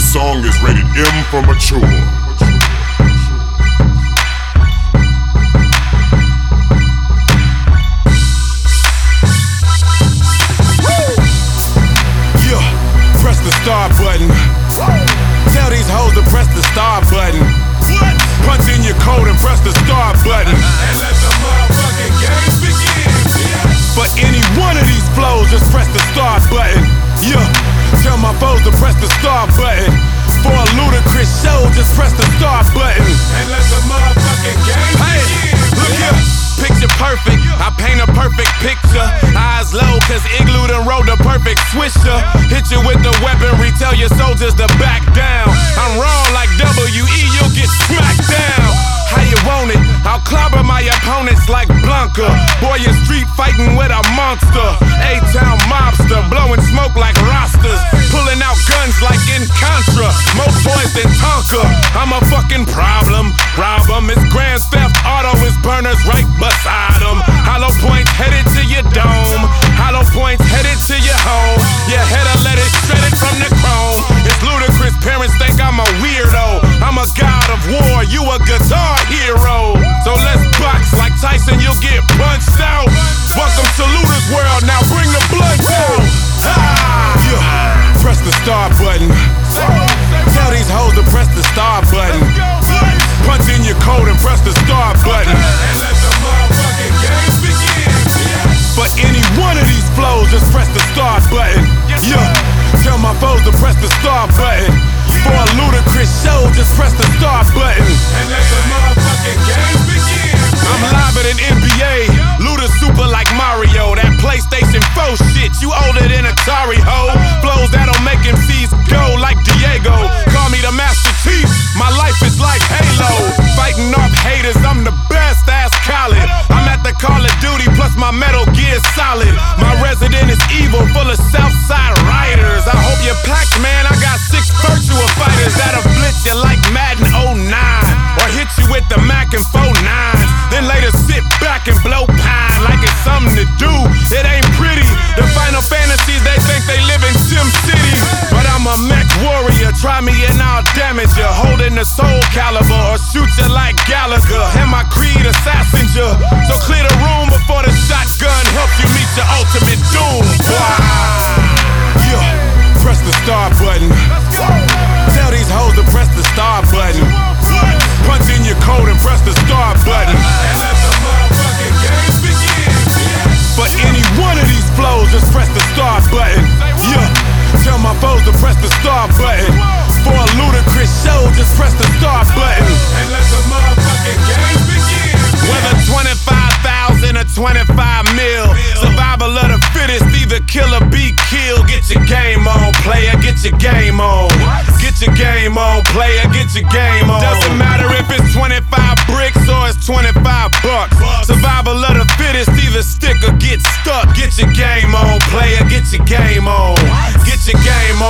song is rated M for mature. Press the start button. Tell these hoes to press the start button. Punch in your code and press the start button. And let the motherfucking game begin. For any one of these flows, just press the start button. Yeah, tell my foes to press the start button. For a ludicrous show, just press the start button. And let the motherfucking game begin. Look here, picture perfect. I paint a perfect picture. Eyes low, cause Igloo done rode the perfect swisher. Hit you with the weaponry, tell your soldiers to back down. I'm raw like WE, you'll get smacked down. How you want it? I'll clobber my opponents like Blanca. Boy, you're street fighting with a monster. A-town mobster, blowing smoke like Rastas. Pulling out guns like in Contra. More toys than Tonka. I'm a fucking problem. Rob 'em. It's Grand Theft Auto. It's burners right beside 'em. Hollow points headed to your dome. Hollow points headed to your home. Your head'll let it shredded from the chrome. It's ludicrous. Parents think I'm a weirdo. I'm a god of war. You a guitar hero. So let's box like Tyson. You'll get punched out. Welcome to Luda's world. Now bring the blood out. Yeah. Press the start button. Tell these hoes to press the start button. Punch in your code and press the start button. And let the motherfucking game begin. For any one of these flows, just press the start button. Yeah, tell my foes to press the start button. For a ludicrous show, just press the start button. And let the motherfucking game begin. I'm live at an NBA. Luda super like Mario. That PlayStation 4 shit, you older than Atari, ho. Flows that'll make MCs go like Diego. Call me the Master Chief, my life is like Halo. Fighting off haters, I'm the best, ask Khaled. I'm at the Call of Duty, plus my Metal Gear Solid. My resident is evil, full of Southside riders. I hope you're packed, man, I got 6 virtual fighters that'll blitz you like Madden 09. Or hit you with the Mac and 4.9s. Then later sit back and blow pine like it's something to do. It ain't pretty. The Final Fantasies, they think they live in Sim City. But I'm a mech warrior, try me and I'll damage you. Holding the Soul Calibur or shoot you like Gallagher. And my creed assassins you. So clear the room before the shotgun helps you meet your ultimate doom. Yeah, press the start button. Tell these hoes to press the start button. Punch in your code and press the start button. And let the motherfucking game begin. For any one of these flows, just press the start button. Yeah, tell my foes to press the start button. For a ludicrous show, just press the start button. And let the motherfucking game begin. Whether 25,000 or 25 mil, survival of the fittest, either kill or be killed. Get your game on, player, get your game on. Get your game on, player, get your game on. Doesn't matter if it's 25 bricks or it's 25 bucks. Survival of the fittest, either stick or get stuck. Get your game on, player, get your game on. Get your game on.